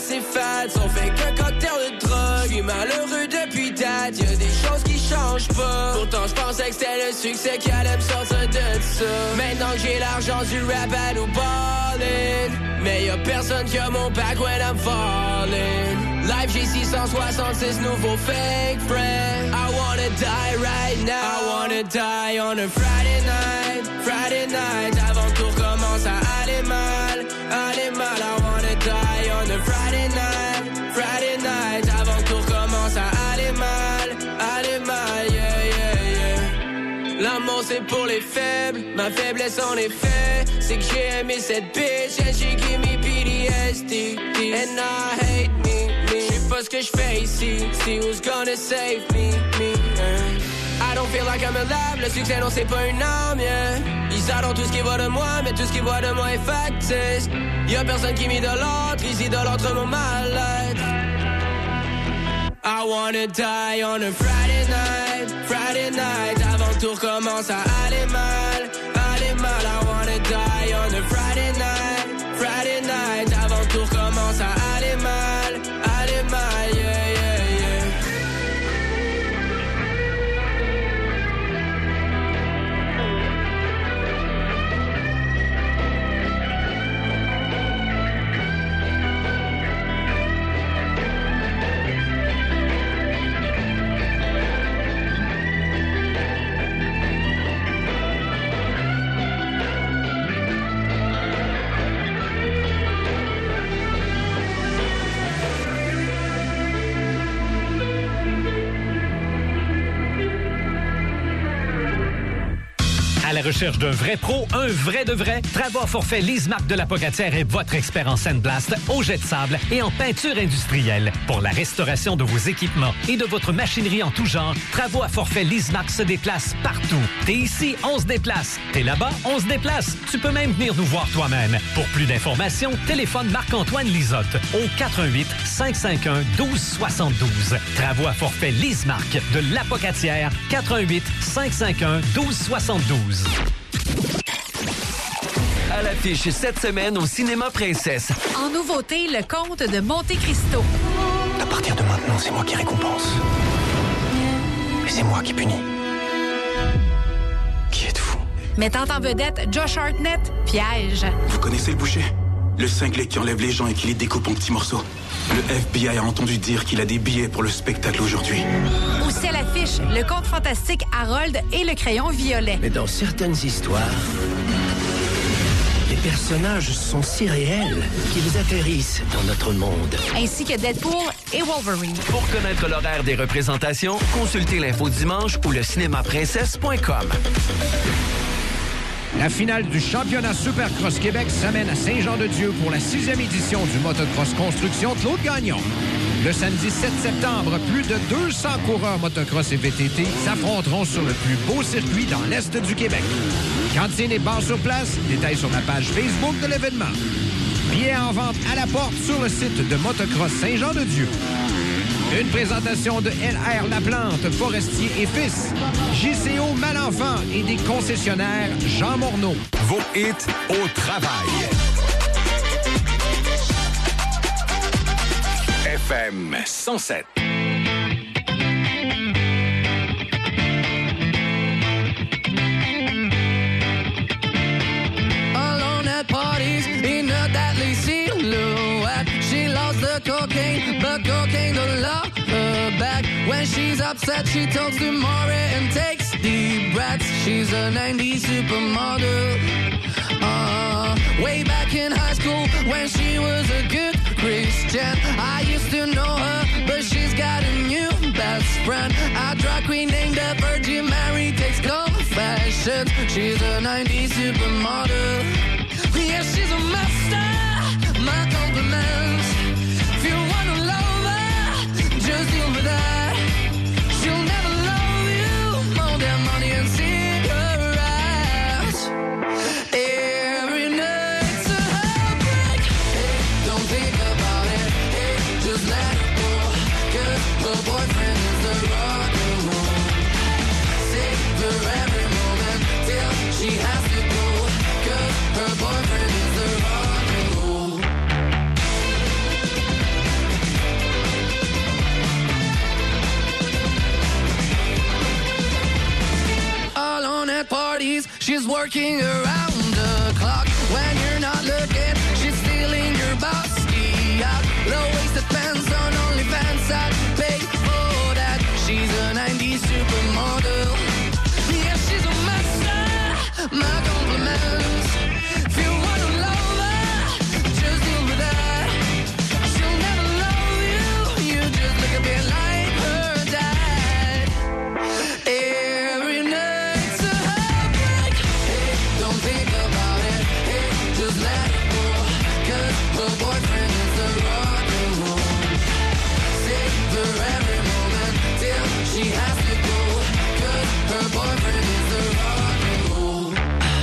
assez fat, sont fait qu'un cocktail de drogue. Et malheureux depuis date, y'a des choses qui changent pas. Pourtant j'pensais que c'était le succès qui allait me sortir de ça. Maintenant que j'ai l'argent du rap à nous ballin', mais y'a personne qui a mon back when I'm falling. Live j'ai 666 nouveaux fake friends. I wanna die right now. I wanna die on a Friday night. Friday night, avant que tout recommence à aller mal. Aller mal, I wanna die on a Friday night. Friday night, avant que tout recommence à aller mal. Aller mal, yeah, yeah, yeah. L'amour c'est pour les faibles, ma faiblesse en effet, c'est que j'ai aimé cette bitch and she give me PTSD. And I hate me. J'sais pas ce que j'fais ici. See who's gonna save me. I don't feel like I'm alive. Le succès non c'est pas une arme, yeah. Ils adorent tout ce qui va de moi, mais tout ce qui va de moi est factice. Y'a personne qui m'idolâtre, ils idolâtrent mon mal-être. I wanna die on a Friday night. Friday night, avant que tout recommence à aller mal. Aller mal, I wanna die on a Friday night. Friday night, avant que tout recommence à aller mal. Aller mal, yeah, yeah, yeah. À la recherche d'un vrai pro, un vrai de vrai, Travaux à forfait Leasemark de la Pocatière est votre expert en sandblast, au jet de sable et en peinture industrielle. Pour la restauration de vos équipements et de votre machinerie en tout genre, Travaux à forfait Leasemark se déplace partout. T'es ici, on se déplace. T'es là-bas, on se déplace. Tu peux même venir nous voir toi-même. Pour plus d'informations, téléphone Marc-Antoine Lisotte au 88 551 1272. Travaux à forfait Leasemark de la Pocatière, 88 551 1272. À l'affiche cette semaine au Cinéma Princesse. En nouveauté, le Comte de Monte Cristo. À partir de maintenant, c'est moi qui récompense. Et c'est moi qui punis. Qui êtes-vous? Mettant en vedette Josh Hartnett, Piège. Vous connaissez le boucher? Le cinglé qui enlève les gens et qui les découpe en petits morceaux. Le FBI a entendu dire qu'il a des billets pour le spectacle aujourd'hui. Aussi à l'affiche, le conte fantastique Harold et le crayon violet. Mais dans certaines histoires, les personnages sont si réels qu'ils atterrissent dans notre monde. Ainsi que Deadpool et Wolverine. Pour connaître l'horaire des représentations, consultez l'info dimanche ou le cinémaprincesse.com. La finale du championnat Supercross Québec s'amène à Saint-Jean-de-Dieu pour la 6e édition du motocross construction Claude Gagnon. Le samedi 7 septembre, plus de 200 coureurs motocross et VTT s'affronteront sur le plus beau circuit dans l'Est du Québec. Cantine et bar sur place, détails sur la page Facebook de l'événement. Billets en vente à la porte sur le site de Motocross Saint-Jean-de-Dieu. Une présentation de LR Laplante, Forestier et Fils, JCO Malenfant et des concessionnaires Jean Morneau. Vos hits au travail. FM 107. Alone at parties in a deadly silhouette. She loves the cocaine, but cocaine don't love her back. When she's upset, she talks to Maury and takes deep breaths. She's a 90s supermodel. Way back in high school when she was a good Christian, I used to know her, but she's got a new best friend. A drag queen named the Virgin Mary takes confessions. She's a 90s supermodel. Yeah, she's a master. My compliments. If you wanna love her, just deal with that. She'll never love you more than money and cigarettes. Every night's a heartbreak. Hey, don't think about it. Hey, just let it go. 'Cause her boyfriend is the rock and roll. Save her every moment till she has to go. 'Cause her boyfriend is the rock and roll. is working around the clock when you're not looking. She's stealing your bossy out. Low-waisted pants on OnlyFans. I'd pay for that. She's a 90s supermodel. Yeah, she's a master. My compliments. If you want to love her, just deal with her. She'll never love you. You just look a bit like her dad. Every night's a heartbreak. Hey, don't think about it. Hey, just let it go. 'Cause her boyfriend is the rock and roll. Save her every moment till she has to go. 'Cause her boyfriend is the rock and roll.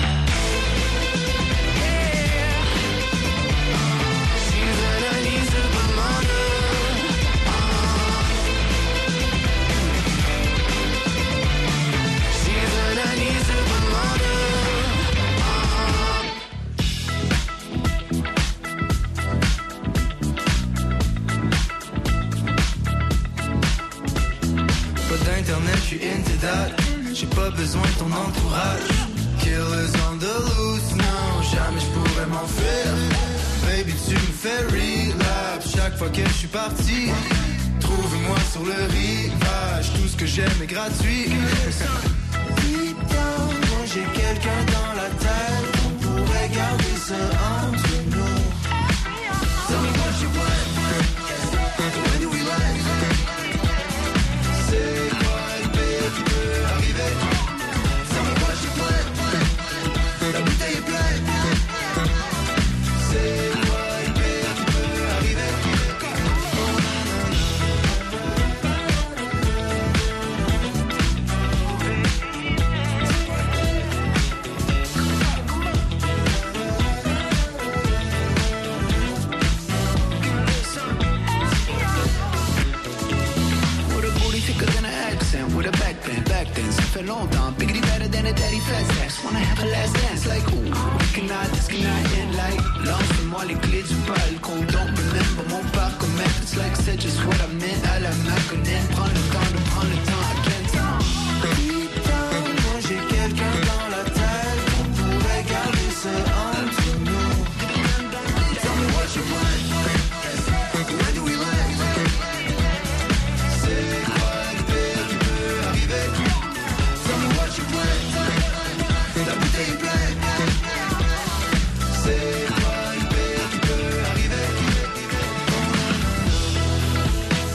Yeah. She's a 90s supermodel. She's a 90s supermodel. Pas d'internet, je suis into that. J'ai pas besoin de ton entourage. Killers on the loose, non, jamais je pourrais m'enfuir. Baby, tu me fais relapse chaque fois que je suis parti. Trouve-moi sur le rivage, tout ce que j'aime est gratuit. Deep down, moi j'ai quelqu'un dans la tête. On pourrait garder ça entre nous. Tell me what you want. When do we land? C'est quoi le pire qui peut arriver? Tell me what you want. La bouteille est pleine. C'est quoi le pire qui peut arriver? With a booty thicker than an accent, with a back then, ça fait longtemps. Biggity better than a daddy fat ass. Wanna have a last dance, like ooh, this cannot end, like lance-moi les clés du balcon. Don't remember mon parcomètre, it's like c'est just what I meant. À la Maconine, prends le temps de prendre le temps again. Deep down, moi j'ai quelqu'un dans la tête. On pourrait garder ça entre nous. Tell me what you want. When do we land? C'est quoi le pire qui peut arriver? Tell me what you want. La bouteille est pleine. C'est quoi le pire qui peut arriver?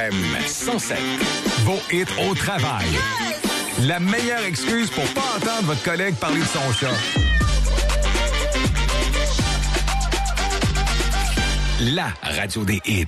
FM 107. Vos hits au travail. La meilleure excuse pour pas entendre votre collègue parler de son chat. La radio des hits.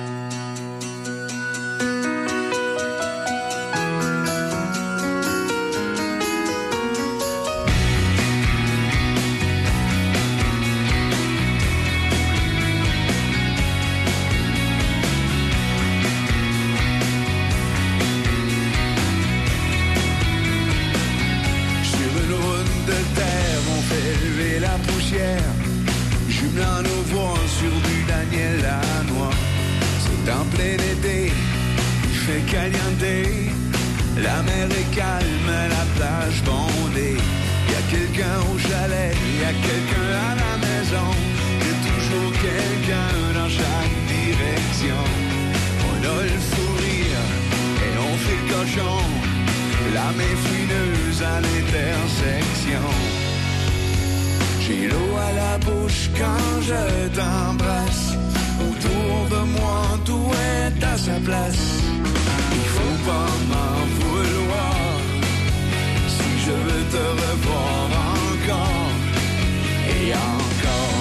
Jumelant nos voix sur du Daniel Lanois. C'est en plein été, il fait caliente. La mer est calme, la plage bondée. Y a quelqu'un au chalet, y a quelqu'un à la maison. Y a toujours quelqu'un dans chaque direction. On a le fou rire et on fait le cochon. La main frineuse à l'intersection. J'ai l'eau à la bouche quand je t'embrasse. Autour de moi, tout est à sa place. Il faut pas m'en vouloir si je veux te revoir encore et encore.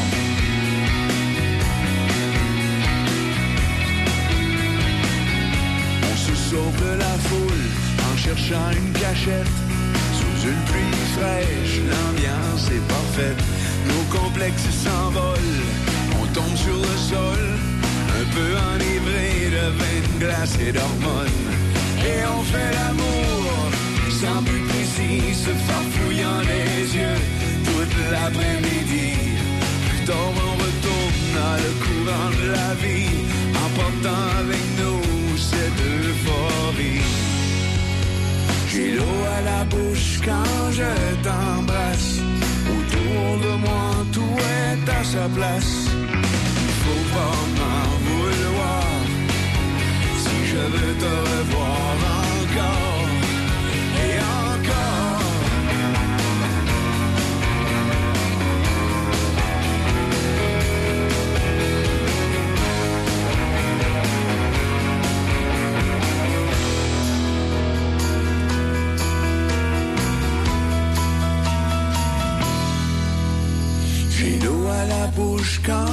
On se sauve de la foule en cherchant une cachette. Sous une pluie fraîche, l'ambiance est parfaite. Nos complexes s'envolent, on tombe sur le sol, un peu enivré de vin de glace et d'hormones. Et on fait l'amour, sans but précis, se farfouillant les yeux, toute l'après-midi. Plus tard on retourne dans le courant de la vie, emportant avec nous cette euphorie. J'ai l'eau à la bouche quand je t'embrasse. Autour de moi, tout est à sa place. Faut pas m'en vouloir si je veux te revoir encore et encore. J'ai l'eau à la bouche quand